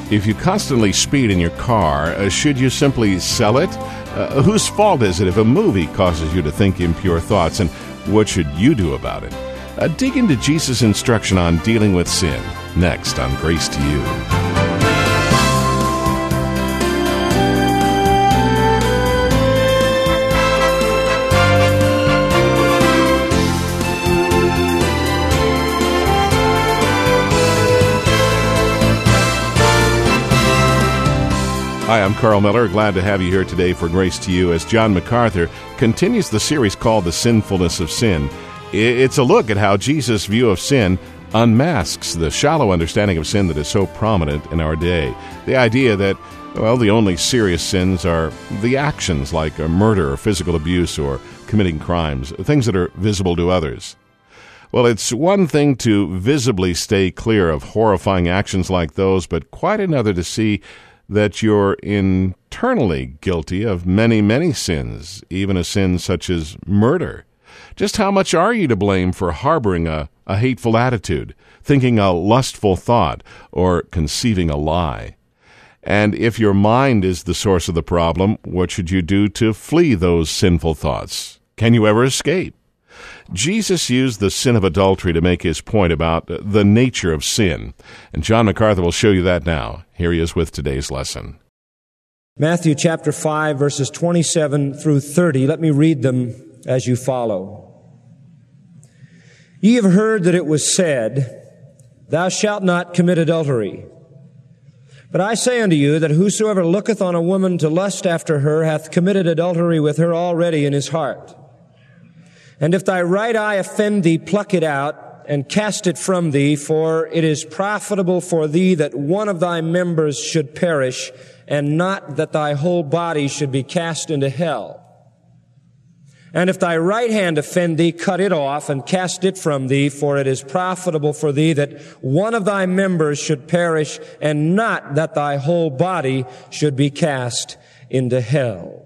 If you constantly speed in your car, should you simply sell it? Whose fault is it if a movie causes you to think impure thoughts, and what should you do about it? Dig into Jesus' instruction on dealing with sin, next on Grace to You. Hi, I'm Carl Miller. Glad to have you here today for Grace to You as John MacArthur continues the series called The Sinfulness of Sin. It's a look at how Jesus' view of sin unmasks the shallow understanding of sin that is so prominent in our day. The idea that, well, the only serious sins are the actions like murder or physical abuse or committing crimes, things that are visible to others. Well, it's one thing to visibly stay clear of horrifying actions like those, but quite another to see that you're internally guilty of many, many sins, even a sin such as murder. Just how much are you to blame for harboring a hateful attitude, thinking a lustful thought, or conceiving a lie? And if your mind is the source of the problem, what should you do to flee those sinful thoughts? Can you ever escape? Jesus used the sin of adultery to make his point about the nature of sin. And John MacArthur will show you that now. Here he is with today's lesson. Matthew chapter 5, verses 27 through 30. Let me read them as you follow. Ye have heard that it was said, Thou shalt not commit adultery. But I say unto you that whosoever looketh on a woman to lust after her hath committed adultery with her already in his heart. And if thy right eye offend thee, pluck it out, and cast it from thee, for it is profitable for thee that one of thy members should perish, and not that thy whole body should be cast into hell. And if thy right hand offend thee, cut it off, and cast it from thee, for it is profitable for thee that one of thy members should perish, and not that thy whole body should be cast into hell.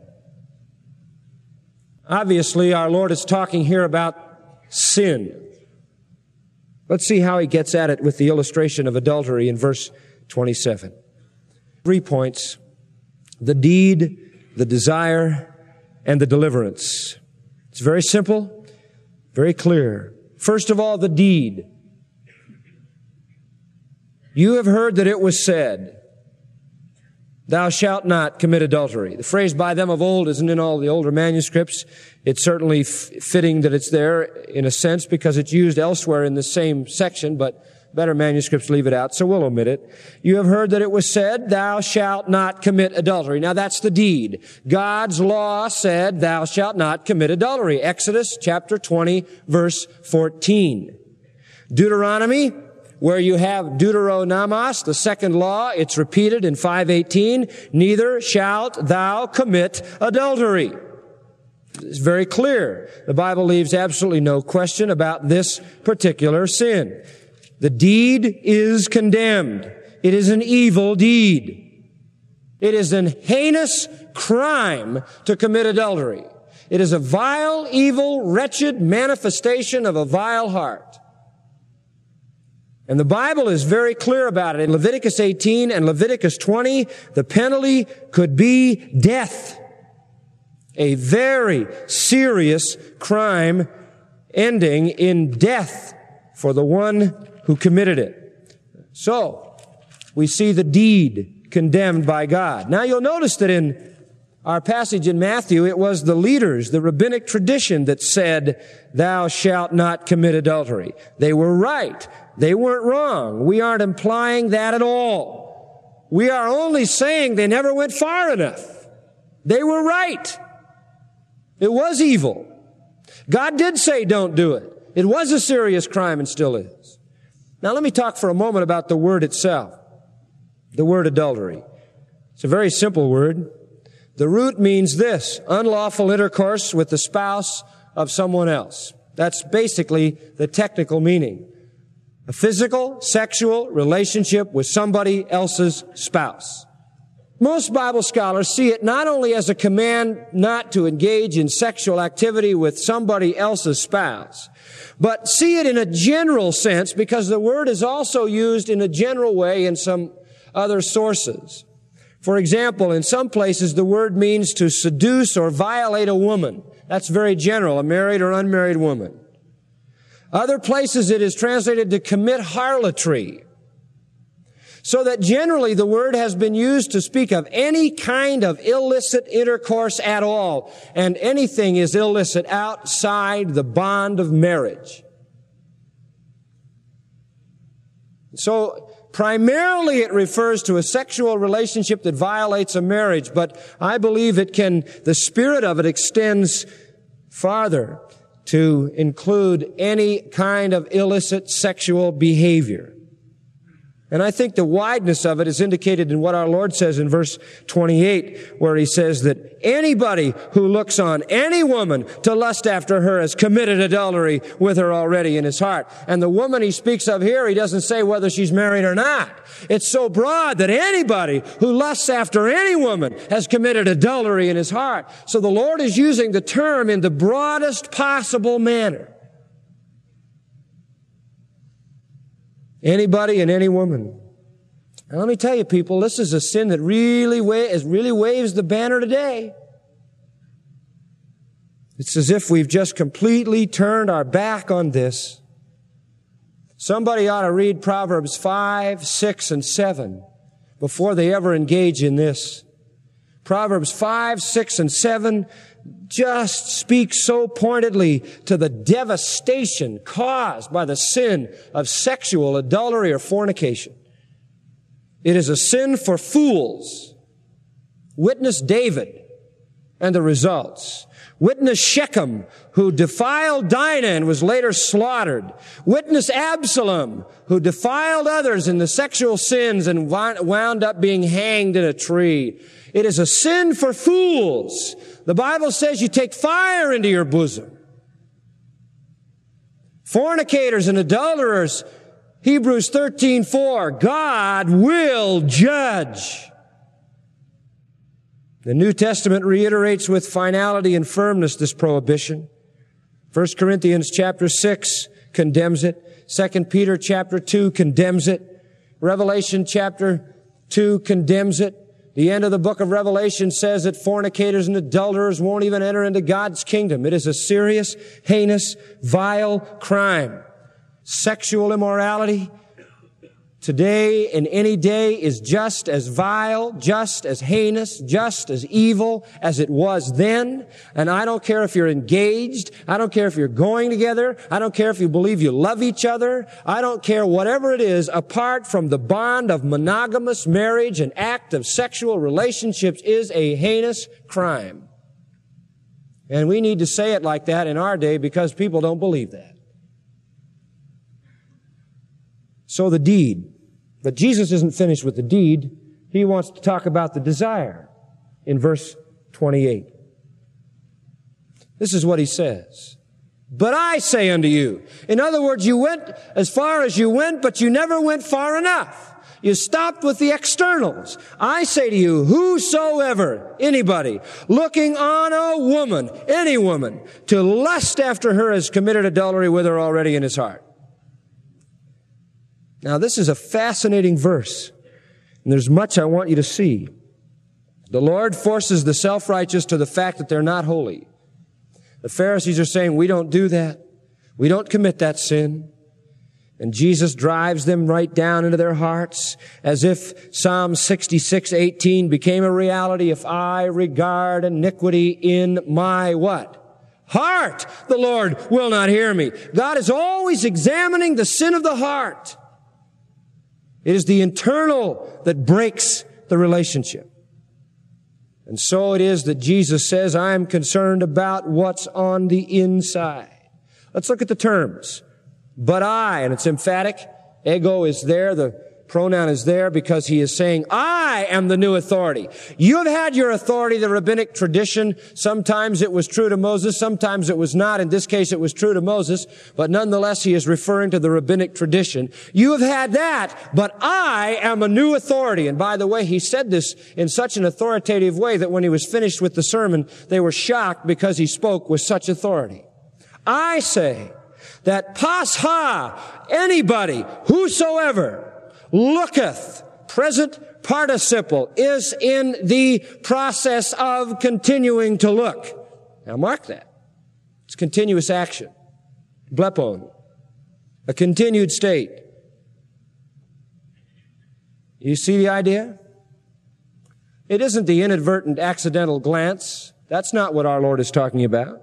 Obviously, our Lord is talking here about sin. Let's see how he gets at it with the illustration of adultery in verse 27. 3 points: the deed, the desire, and the deliverance. It's very simple, very clear. First of all, the deed. You have heard that it was said, Thou shalt not commit adultery. The phrase by them of old isn't in all the older manuscripts. It's certainly fitting that it's there in a sense because it's used elsewhere in the same section, but better manuscripts leave it out, so we'll omit it. You have heard that it was said, Thou shalt not commit adultery. Now that's the deed. God's law said, Thou shalt not commit adultery. Exodus chapter 20, verse 14. Deuteronomy, where you have Deuteronomos, the second law, it's repeated in 5:18, neither shalt thou commit adultery. It's very clear. The Bible leaves absolutely no question about this particular sin. The deed is condemned. It is an evil deed. It is an heinous crime to commit adultery. It is a vile, evil, wretched manifestation of a vile heart. And the Bible is very clear about it. In Leviticus 18 and Leviticus 20, the penalty could be death. A very serious crime ending in death for the one who committed it. So, we see the deed condemned by God. Now you'll notice that in our passage in Matthew, it was the leaders, the rabbinic tradition that said, Thou shalt not commit adultery. They were right. They weren't wrong. We aren't implying that at all. We are only saying they never went far enough. They were right. It was evil. God did say don't do it. It was a serious crime and still is. Now let me talk for a moment about the word itself. The word adultery. It's a very simple word. The root means this: unlawful intercourse with the spouse of someone else. That's basically the technical meaning. A physical, sexual relationship with somebody else's spouse. Most Bible scholars see it not only as a command not to engage in sexual activity with somebody else's spouse, but see it in a general sense because the word is also used in a general way in some other sources. For example, in some places the word means to seduce or violate a woman. That's very general, a married or unmarried woman. Other places it is translated to commit harlotry. So that generally the word has been used to speak of any kind of illicit intercourse at all, and anything is illicit outside the bond of marriage. So primarily it refers to a sexual relationship that violates a marriage, but I believe the spirit of it extends farther to include any kind of illicit sexual behavior. And I think the wideness of it is indicated in what our Lord says in verse 28, where He says that anybody who looks on any woman to lust after her has committed adultery with her already in his heart. And the woman He speaks of here, He doesn't say whether she's married or not. It's so broad that anybody who lusts after any woman has committed adultery in his heart. So the Lord is using the term in the broadest possible manner. Anybody and any woman. Now let me tell you, people, this is a sin that really waves the banner today. It's as if we've just completely turned our back on this. Somebody ought to read Proverbs 5, 6, and 7 before they ever engage in this. Proverbs 5, 6, and 7 just speaks so pointedly to the devastation caused by the sin of sexual adultery or fornication. It is a sin for fools. Witness David and the results. Witness Shechem, who defiled Dinah and was later slaughtered. Witness Absalom, who defiled others in the sexual sins and wound up being hanged in a tree. It is a sin for fools. The Bible says you take fire into your bosom. Fornicators and adulterers, Hebrews 13:4, God will judge. The New Testament reiterates with finality and firmness this prohibition. 1 Corinthians chapter 6 condemns it. 2 Peter chapter 2 condemns it. Revelation chapter 2 condemns it. The end of the book of Revelation says that fornicators and adulterers won't even enter into God's kingdom. It is a serious, heinous, vile crime. Sexual immorality today and any day is just as vile, just as heinous, just as evil as it was then. And I don't care if you're engaged. I don't care if you're going together. I don't care if you believe you love each other. I don't care whatever it is, apart from the bond of monogamous marriage, an act of sexual relationships is a heinous crime. And we need to say it like that in our day because people don't believe that. So the deed. But Jesus isn't finished with the deed. He wants to talk about the desire in verse 28. This is what He says. But I say unto you. In other words, you went as far as you went, but you never went far enough. You stopped with the externals. I say to you, whosoever, anybody, looking on a woman, any woman, to lust after her has committed adultery with her already in his heart. Now, this is a fascinating verse, and there's much I want you to see. The Lord forces the self-righteous to the fact that they're not holy. The Pharisees are saying, we don't do that. We don't commit that sin. And Jesus drives them right down into their hearts, as if Psalm 66:18 became a reality. If I regard iniquity in my what? Heart, the Lord will not hear me. God is always examining the sin of the heart. It is the internal that breaks the relationship. And so it is that Jesus says, I am concerned about what's on the inside. Let's look at the terms. But I, and it's emphatic. Ego is there. The pronoun is there because He is saying, I am the new authority. You have had your authority, the rabbinic tradition. Sometimes it was true to Moses. Sometimes it was not. In this case, it was true to Moses. But nonetheless, He is referring to the rabbinic tradition. You have had that, but I am a new authority. And by the way, He said this in such an authoritative way that when He was finished with the sermon, they were shocked because He spoke with such authority. I say that pasha, anybody, whosoever, looketh, present participle is in the process of continuing to look. Now mark that. It's continuous action. Blepon. A continued state. You see the idea? It isn't the inadvertent, accidental glance. That's not what our Lord is talking about.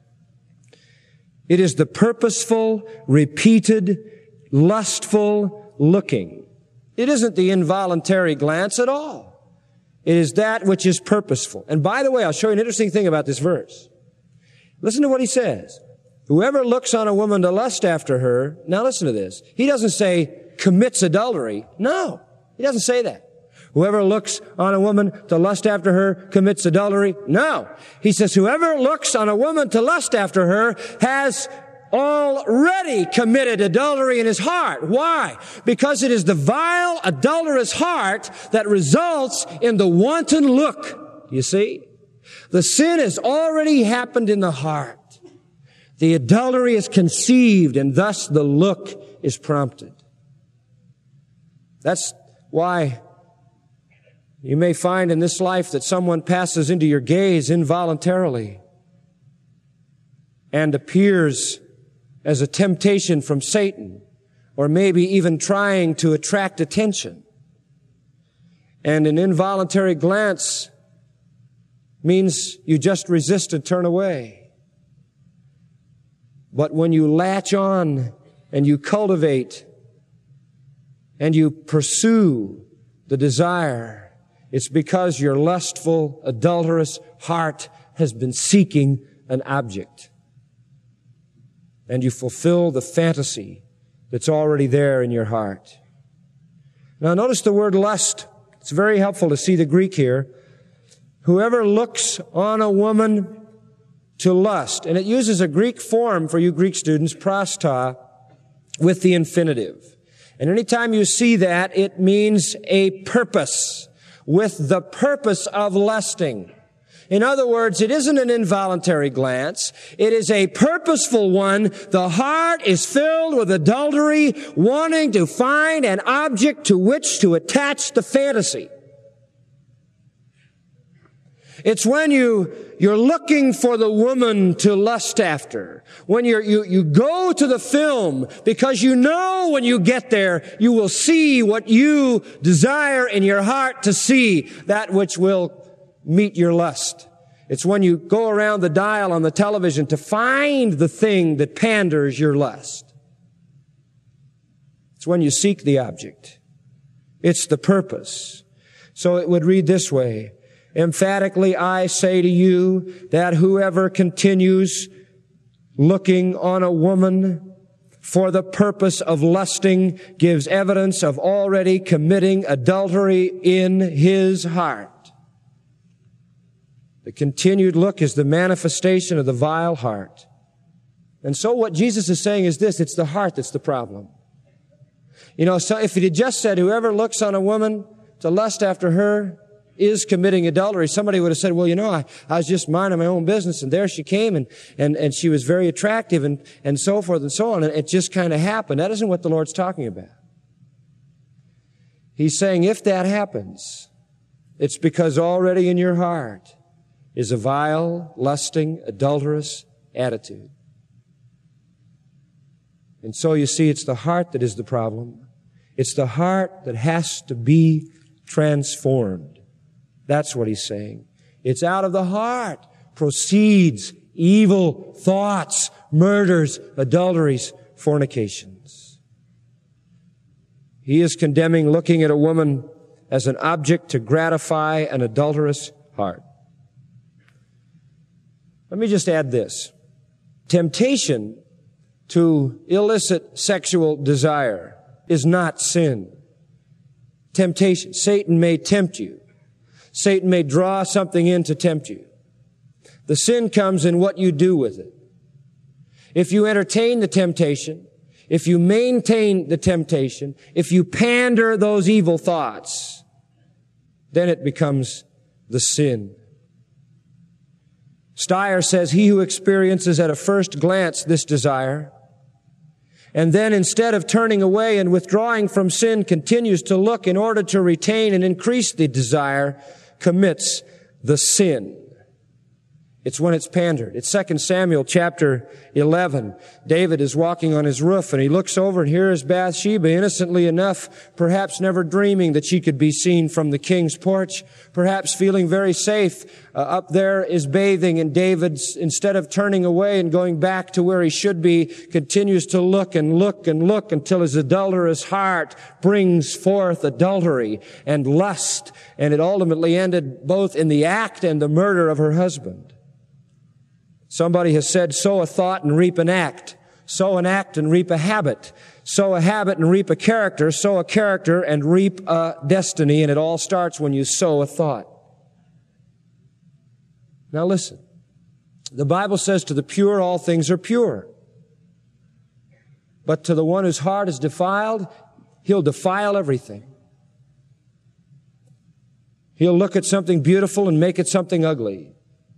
It is the purposeful, repeated, lustful looking. It isn't the involuntary glance at all. It is that which is purposeful. And by the way, I'll show you an interesting thing about this verse. Listen to what he says. Whoever looks on a woman to lust after her, now listen to this. He doesn't say commits adultery. No, he doesn't say that. Whoever looks on a woman to lust after her commits adultery. No. He says whoever looks on a woman to lust after her has already committed adultery in his heart. Why? Because it is the vile, adulterous heart that results in the wanton look. You see? The sin has already happened in the heart. The adultery is conceived, and thus the look is prompted. That's why you may find in this life that someone passes into your gaze involuntarily and appears as a temptation from Satan, or maybe even trying to attract attention. And an involuntary glance means you just resist and turn away. But when you latch on and you cultivate and you pursue the desire, it's because your lustful, adulterous heart has been seeking an object. And you fulfill the fantasy that's already there in your heart. Now notice the word lust. It's very helpful to see the Greek here. Whoever looks on a woman to lust. And it uses a Greek form for you Greek students, prasta, with the infinitive. And anytime you see that, it means a purpose, with the purpose of lusting. In other words, it isn't an involuntary glance. It is a purposeful one. The heart is filled with adultery, wanting to find an object to which to attach the fantasy. It's when you're looking for the woman to lust after. When you go to the film because you know when you get there, you will see what you desire in your heart to see, that which will meet your lust. It's when you go around the dial on the television to find the thing that panders your lust. It's when you seek the object. It's the purpose. So it would read this way. Emphatically, I say to you that whoever continues looking on a woman for the purpose of lusting gives evidence of already committing adultery in his heart. The continued look is the manifestation of the vile heart. And so what Jesus is saying is this, it's the heart that's the problem. So if he had just said, whoever looks on a woman to lust after her is committing adultery, somebody would have said, well, I was just minding my own business, and there she came, and she was very attractive, and so forth and so on, and it just kind of happened. That isn't what the Lord's talking about. He's saying if that happens, it's because already in your heart is a vile, lusting, adulterous attitude. And so you see, it's the heart that is the problem. It's the heart that has to be transformed. That's what he's saying. It's out of the heart proceeds evil thoughts, murders, adulteries, fornications. He is condemning looking at a woman as an object to gratify an adulterous heart. Let me just add this. Temptation to illicit sexual desire is not sin. Temptation. Satan may tempt you. Satan may draw something in to tempt you. The sin comes in what you do with it. If you entertain the temptation, if you maintain the temptation, if you pander those evil thoughts, then it becomes the sin. Steyer says, he who experiences at a first glance this desire And then instead of turning away and withdrawing from sin, continues to look in order to retain and increase the desire, commits the sin. It's when it's pandered. It's 2 Samuel chapter 11. David is walking on his roof and he looks over and here is Bathsheba, innocently enough, perhaps never dreaming that she could be seen from the king's porch, perhaps feeling very safe. Up there is bathing, and David, instead of turning away and going back to where he should be, continues to look and look and look until his adulterous heart brings forth adultery and lust, and it ultimately ended both in the act and the murder of her husband. Somebody has said, sow a thought and reap an act. Sow an act and reap a habit. Sow a habit and reap a character. Sow a character and reap a destiny. And it all starts when you sow a thought. Now listen. The Bible says to the pure, all things are pure. But to the one whose heart is defiled, he'll defile everything. He'll look at something beautiful and make it something ugly.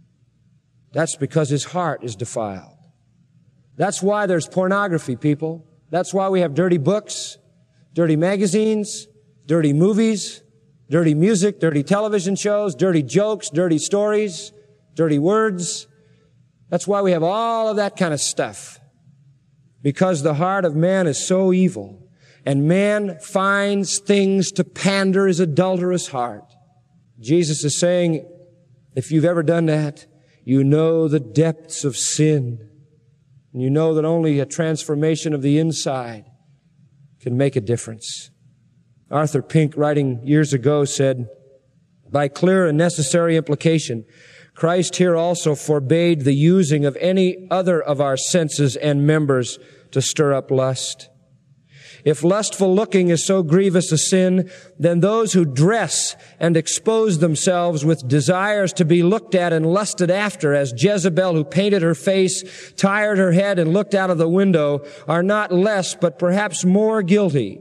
That's because his heart is defiled. That's why there's pornography, people. That's why we have dirty books, dirty magazines, dirty movies, dirty music, dirty television shows, dirty jokes, dirty stories, dirty words. That's why we have all of that kind of stuff. Because the heart of man is so evil, and man finds things to pander his adulterous heart. Jesus is saying, if you've ever done that, you know the depths of sin. And you know that only a transformation of the inside can make a difference. Arthur Pink, writing years ago, said, by clear and necessary implication, Christ here also forbade the using of any other of our senses and members to stir up lust. If lustful looking is so grievous a sin, then those who dress and expose themselves with desires to be looked at and lusted after, as Jezebel, who painted her face, tired her head, and looked out of the window, are not less, but perhaps more guilty.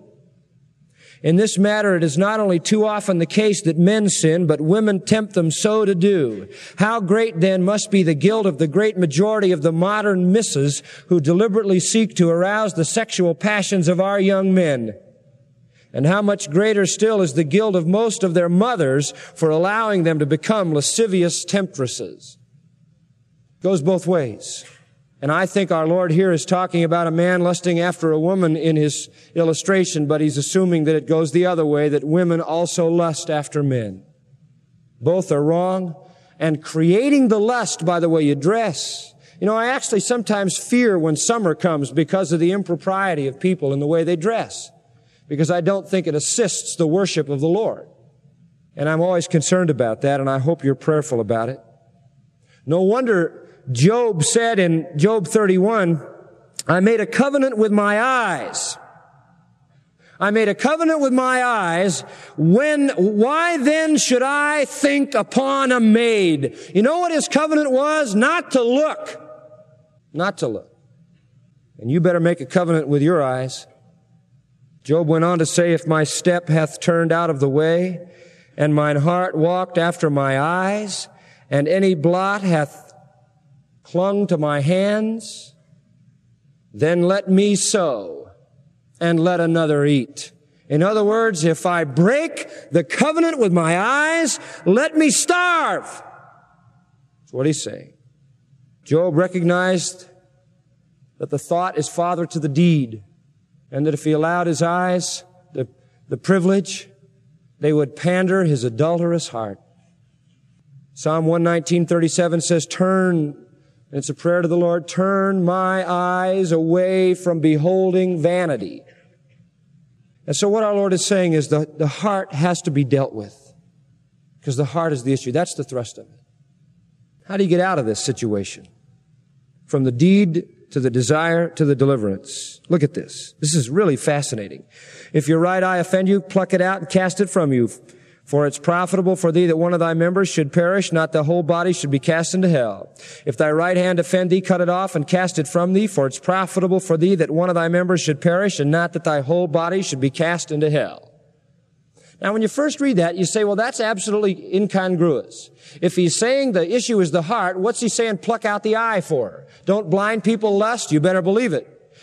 In this matter, it is not only too often the case that men sin, but women tempt them so to do. How great then must be the guilt of the great majority of the modern misses who deliberately seek to arouse the sexual passions of our young men. And how much greater still is the guilt of most of their mothers for allowing them to become lascivious temptresses. It goes both ways. And I think our Lord here is talking about a man lusting after a woman in his illustration, but he's assuming that it goes the other way, that women also lust after men. Both are wrong. And creating the lust by the way you dress. You know, I actually sometimes fear when summer comes because of the impropriety of people in the way they dress, because I don't think it assists the worship of the Lord. And I'm always concerned about that, and I hope you're prayerful about it. No wonder Job said in Job 31, I made a covenant with my eyes. I made a covenant with my eyes. Why then should I think upon a maid? You know what his covenant was? Not to look. Not to look. And you better make a covenant with your eyes. Job went on to say, if my step hath turned out of the way, and mine heart walked after my eyes, and any blot hath clung to my hands, then let me sow and let another eat. In other words, if I break the covenant with my eyes, let me starve. That's what he's saying. Job recognized that the thought is father to the deed, and that if he allowed his eyes the privilege, they would pander his adulterous heart. Psalm 119:37 says, turn, and it's a prayer to the Lord, turn my eyes away from beholding vanity. And so what our Lord is saying is the heart has to be dealt with, because the heart is the issue. That's the thrust of it. How do you get out of this situation? From the deed to the desire to the deliverance. Look at this. This is really fascinating. If your right eye offend you, pluck it out and cast it from you. For it's profitable for thee that one of thy members should perish, not the whole body should be cast into hell. If thy right hand offend thee, cut it off and cast it from thee, for it's profitable for thee that one of thy members should perish, and not that thy whole body should be cast into hell. Now, when you first read that, you say, well, that's absolutely incongruous. If he's saying the issue is the heart, what's he saying pluck out the eye for? Don't blind people lust? You better believe it.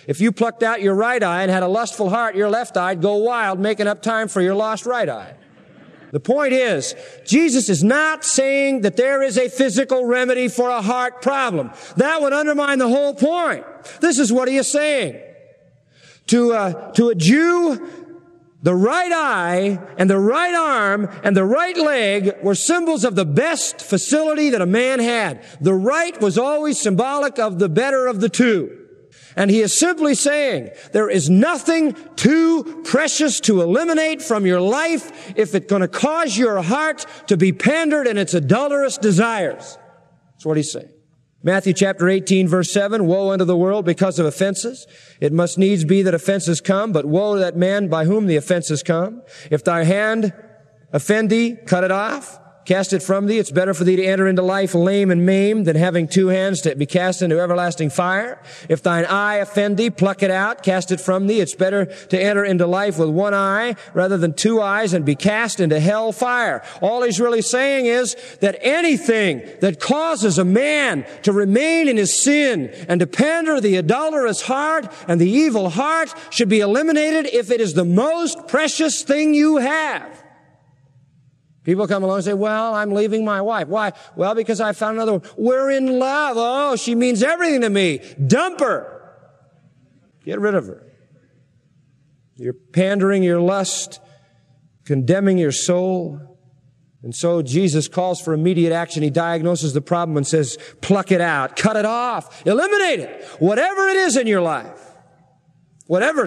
If you plucked out your right eye and had a lustful heart, your left eye would go wild, making up time for your lost right eye. The point is, Jesus is not saying that there is a physical remedy for a heart problem. That would undermine the whole point. This is what he is saying. To a Jew, the right eye and the right arm and the right leg were symbols of the best facility that a man had. The right was always symbolic of the better of the two. And he is simply saying, there is nothing too precious to eliminate from your life if it's going to cause your heart to be pandered in its adulterous desires. That's what he's saying. Matthew chapter 18, verse 7, woe unto the world because of offenses. It must needs be that offenses come, but woe to that man by whom the offenses come. If thy hand offend thee, cut it off. Cast it from thee. It's better for thee to enter into life lame and maimed than having two hands to be cast into everlasting fire. If thine eye offend thee, pluck it out. Cast it from thee. It's better to enter into life with one eye rather than two eyes and be cast into hell fire. All he's really saying is that anything that causes a man to remain in his sin and to pander the adulterous heart and the evil heart should be eliminated if it is the most precious thing you have. People come along and say, well, I'm leaving my wife. Why? Well, because I found another one. We're in love. Oh, she means everything to me. Dump her. Get rid of her. You're pandering your lust, condemning your soul. And so Jesus calls for immediate action. He diagnoses the problem and says, pluck it out, cut it off, eliminate it. Whatever it is in your life. Whatever it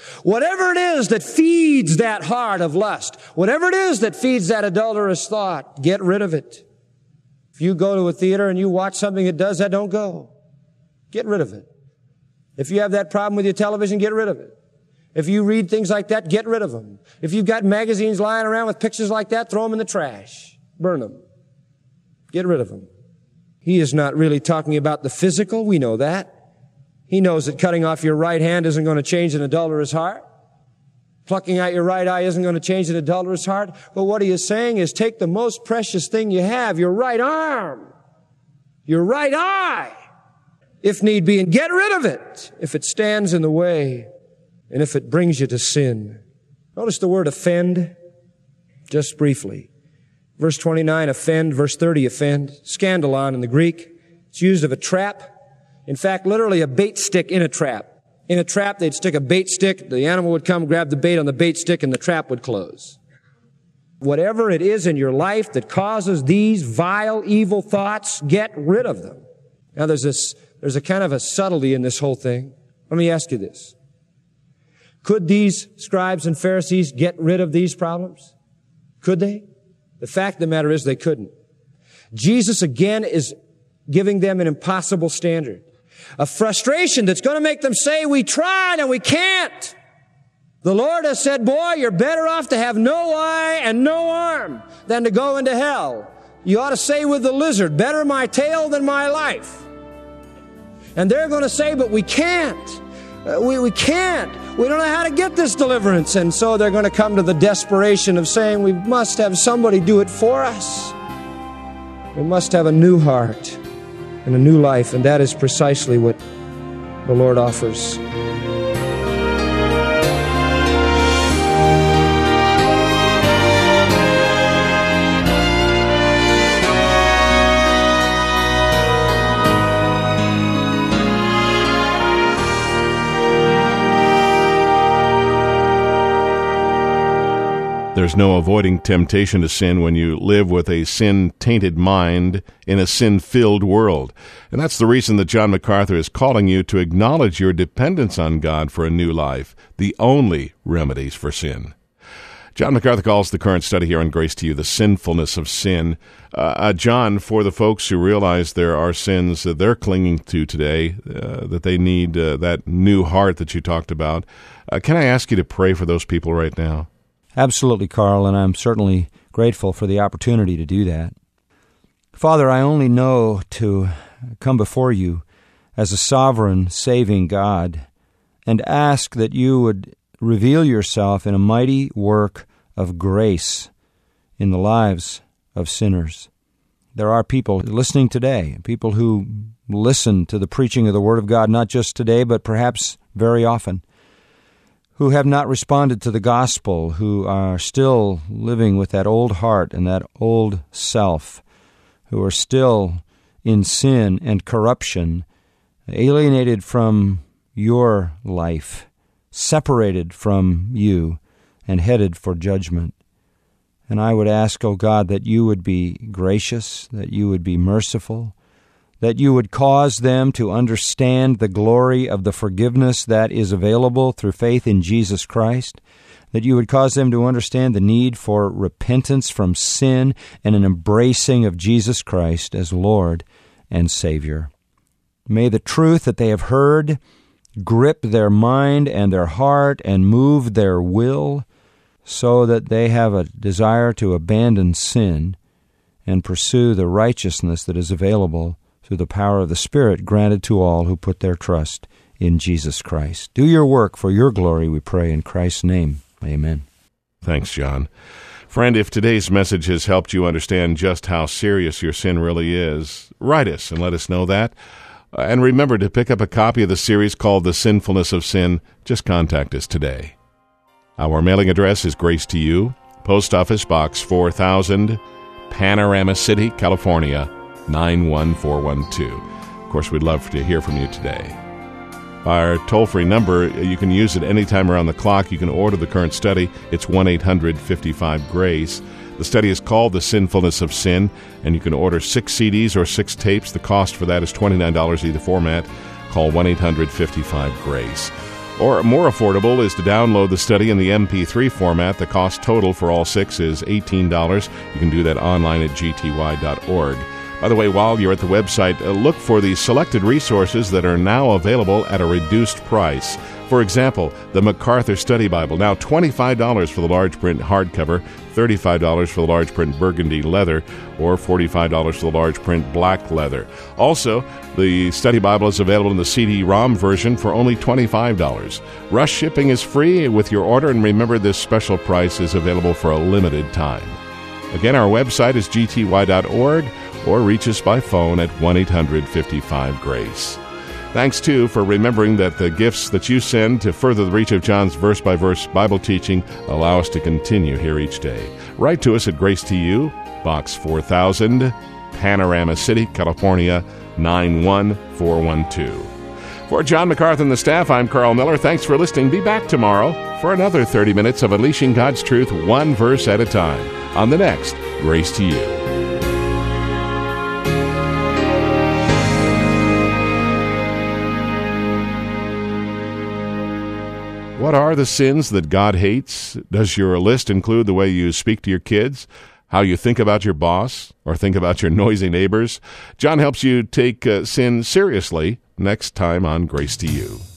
is that feeds that heart of lust, whatever it is that feeds that adulterous thought, get rid of it. If you go to a theater and you watch something that does that, don't go. Get rid of it. If you have that problem with your television, get rid of it. If you read things like that, get rid of them. If you've got magazines lying around with pictures like that, throw them in the trash. Burn them. Get rid of them. He is not really talking about the physical. We know that. He knows that cutting off your right hand isn't going to change an adulterous heart. Plucking out your right eye isn't going to change an adulterous heart. But what he is saying is take the most precious thing you have, your right arm, your right eye, if need be, and get rid of it if it stands in the way and if it brings you to sin. Notice the word offend, just briefly. Verse 29, offend. Verse 30, offend. Scandalon in the Greek. It's used of a trap. In fact, literally a bait stick in a trap. In a trap, they'd stick a bait stick. The animal would come, grab the bait on the bait stick, and the trap would close. Whatever it is in your life that causes these vile, evil thoughts, get rid of them. Now, there's a kind of a subtlety in this whole thing. Let me ask you this. Could these scribes and Pharisees get rid of these problems? Could they? The fact of the matter is they couldn't. Jesus, again, is giving them an impossible standard. A frustration that's going to make them say, we tried and we can't. The Lord has said, boy, you're better off to have no eye and no arm than to go into hell. You ought to say with the lizard, better my tail than my life. And they're going to say, but we can't. We can't. We don't know how to get this deliverance. And so they're going to come to the desperation of saying, we must have somebody do it for us. We must have a new heart and a new life, and that is precisely what the Lord offers. There's no avoiding temptation to sin when you live with a sin-tainted mind in a sin-filled world. And that's the reason that John MacArthur is calling you to acknowledge your dependence on God for a new life, the only remedies for sin. John MacArthur calls the current study here on Grace to You the sinfulness of sin. John, for the folks who realize there are sins that they're clinging to today, that they need that new heart that you talked about, can I ask you to pray for those people right now? Absolutely, Carl, and I'm certainly grateful for the opportunity to do that. Father, I only know to come before you as a sovereign, saving God and ask that you would reveal yourself in a mighty work of grace in the lives of sinners. There are people listening today, people who listen to the preaching of the Word of God, not just today, but perhaps very often, who have not responded to the gospel, who are still living with that old heart and that old self, who are still in sin and corruption, alienated from your life, separated from you, and headed for judgment. And I would ask, O God, that you would be gracious, that you would be merciful, that you would cause them to understand the glory of the forgiveness that is available through faith in Jesus Christ, that you would cause them to understand the need for repentance from sin and an embracing of Jesus Christ as Lord and Savior. May the truth that they have heard grip their mind and their heart and move their will so that they have a desire to abandon sin and pursue the righteousness that is available through the power of the Spirit granted to all who put their trust in Jesus Christ. Do your work for your glory, we pray in Christ's name. Amen. Thanks, John. Friend, if today's message has helped you understand just how serious your sin really is, write us and let us know that. And remember to pick up a copy of the series called The Sinfulness of Sin. Just contact us today. Our mailing address is Grace to You, Post Office Box 4000, Panorama City, California, 91412. Of course, we'd love to hear from you today. Our toll-free number, you can use it anytime around the clock. You can order the current study. It's 1-800-55-GRACE. The study is called The Sinfulness of Sin, and you can order 6 CDs or 6 tapes. The cost for that is $29 either format. Call 1-800-55-GRACE. Or more affordable is to download the study in the MP3 format. The cost total for all 6 is $18. You can do that online at gty.org. By the way, while you're at the website, look for the selected resources that are now available at a reduced price. For example, the MacArthur Study Bible, now $25 for the large print hardcover, $35 for the large print burgundy leather, or $45 for the large print black leather. Also, the Study Bible is available in the CD-ROM version for only $25. Rush shipping is free with your order, and remember this special price is available for a limited time. Again, our website is gty.org, or reach us by phone at 1-800-55-GRACE. Thanks, too, for remembering that the gifts that you send to further the reach of John's verse-by-verse Bible teaching allow us to continue here each day. Write to us at Grace to You, Box 4000, Panorama City, California, 91412. For John MacArthur and the staff, I'm Carl Miller. Thanks for listening. Be back tomorrow for another 30 minutes of unleashing God's truth one verse at a time on the next Grace to You. What are the sins that God hates? Does your list include the way you speak to your kids, how you think about your boss, or think about your noisy neighbors? John helps you take sin seriously next time on Grace to You.